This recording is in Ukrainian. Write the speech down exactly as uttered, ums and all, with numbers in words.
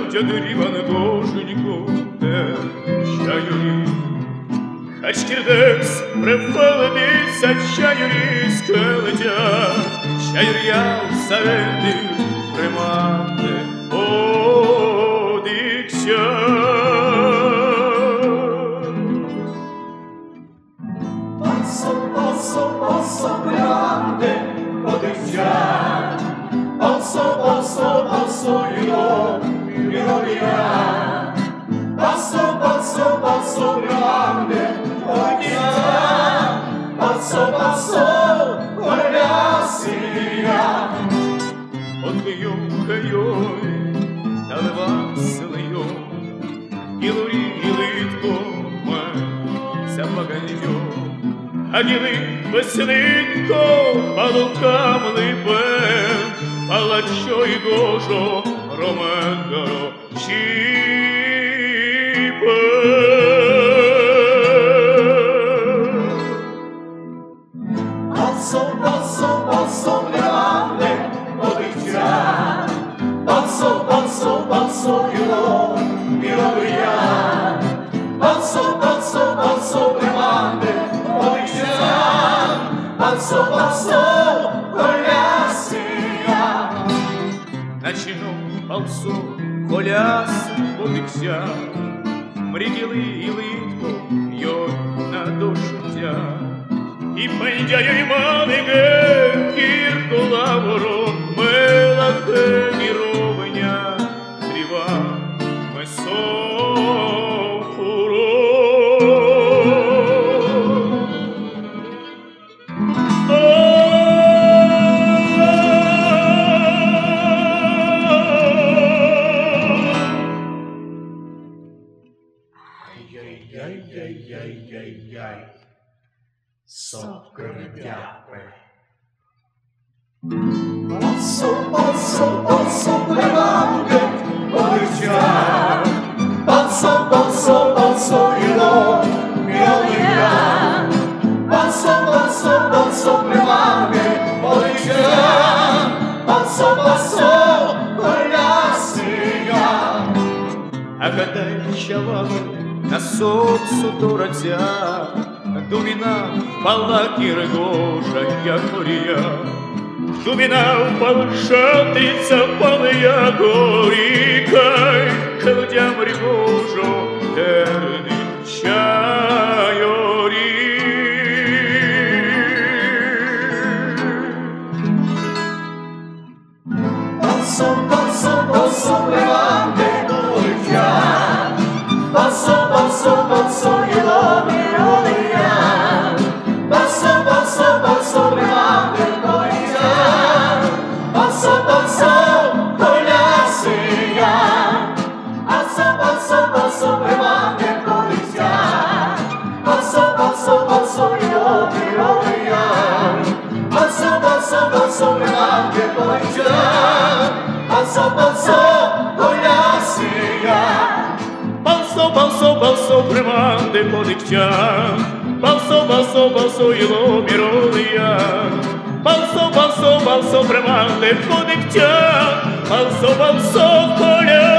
Чадиріван Боженьку, те чайорі. Хачкірдес префеледиться чайорі скелетя, чайоря всереди примати одикся. Пасо, пасо, пасо, гранде, одикся. Пасо, пасо, пасо, юно, юновія. Пасо, пасо, пасо, grande, odiccia. Пасо, пасо, голясія. Отбию хайой, наливасилою, Ілурі, Ілитко, ме, запаганьо. А діли веселинко, палукам липем, палачо і гожо, ромегаро, Passo, passo, passo, grande, odiccia. Passo, passo, passo, io, io via. Passo, passo, passo, grande, odiccia. Passo, passo, голясія. Начину палсу, коляс, одикся. Мрігіли і литко, йой на дошуття. І пендяю й малиге, кірко лаворо, мила хені ровня, тріва, месофуро. Ай-яй-яй-яй-яй-яй. Сокридяпе. Passo, passo, passo, grande, odiccia. Passo, passo, passo, io, io via. Passo, passo, passo, grande, odiccia. Passo, passo, голясія. А гадай, чавали, на соцу дородця, Думіна впала кіргожа, як горія. Думіна впала шатиця, пали як горікай, Людям рігожо, терни чайорі. Passo, passo, passo, grande, odiccia. Passo, passo, passo, io, io via. Passo, passo, passo, grande, odiccia. Passo, passo, голясія. Passo, passo, passo, grande, odiccia. Passo, passo, passo, io, io via. Passo, passo, passo, grande, odiccia. Passo, passo, голясія. Палсо, палсо, палсо, приманди подикча, Палсо, палсо, палсо, іло міровія. Палсо, палсо, палсо, приманди подикча, Палсо, палсо, коля.